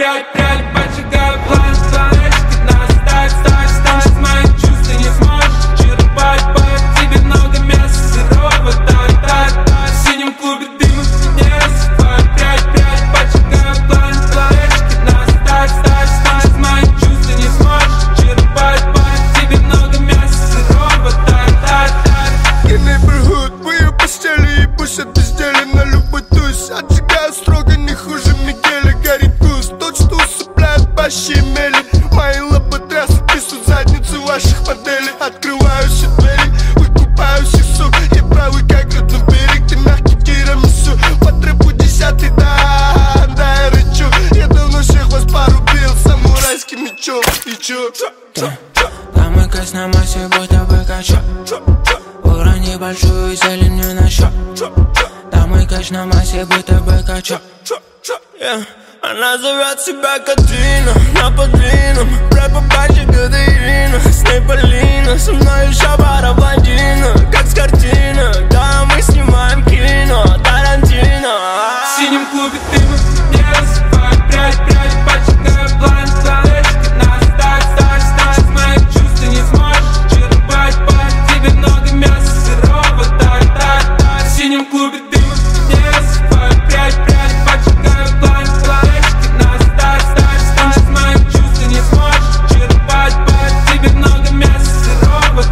прядь, поджигаю план, планочки нас ставь, с моих чувств ты не сможешь черпать, по тебе много мяса сырого, в синем клубе дыма не рассыпаю прядь, поджигаю план, планочки нас ставь, с моих чувств ты не сможешь черпать, по тебе много мяса сырого, И neighborhood, в ее постели, и пусть это сделали на любой туз. Отжигаю строго, не хуже Мигеля, горит гусь. Тот, что усыпляет пощемели. Мои лоботрясы писают задницы ваших моделей. Открываю все двери, выкупаю всех сук. Я правый, как родной берег, ты мягкий тирамису. По трэпу 10-й, да, я рычу. Я давно всех вас порубил самурайским мечом. И чё? Там и кайс на массе, будто бы качок. Урони большую зелень мне на счет. Там и кайс на массе, будто бы качок. Она зовет себя Катрина, на подвинном рэпа пачек Катерина. С ней Полина, со мной еще пара блондина. Как с картинок, да, мы снимаем кино Тарантино. В синем клубе дыма не рассыпаю прядь, поджигаю план, планочки нас ставь, с моих чувств ты не сможешь черпать, по тебе много мяса сырого, в синем клубе дыма не рассыпаю прядь, поджигаю план, планочки нас ставь, с моих чувств ты не сможешь черпать, по тебе много мяса сырого,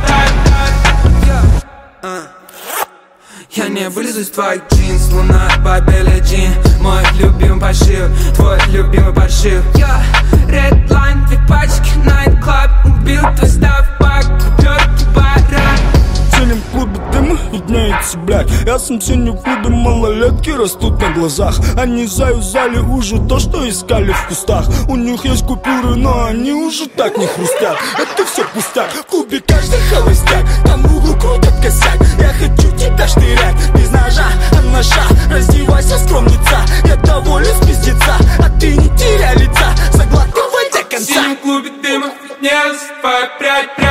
Я не вылезу из твоих джинс, луна по белой джин. Мой любимый пошив, твой любимый подшив. Redline, две пачки, найт-клаб. Убил твой став, купер, баран. В синем клубе дыма виднеется, блядь. Я сам в синем клубе, малолетки растут на глазах. Они заюзали уже то, что искали в кустах. У них есть купюры, но они уже так не хрустят. Это все пустяк, в клубе каждый холостяк. Там в углу крутят косяк. Я хочу тебя штырять, без ножа, а ножа. Раздевайся, скромница, я доволен с пиздеца. А ты не теряй лица, заглатывай до конца. В синем клубе дыма не рассыпаю прядь,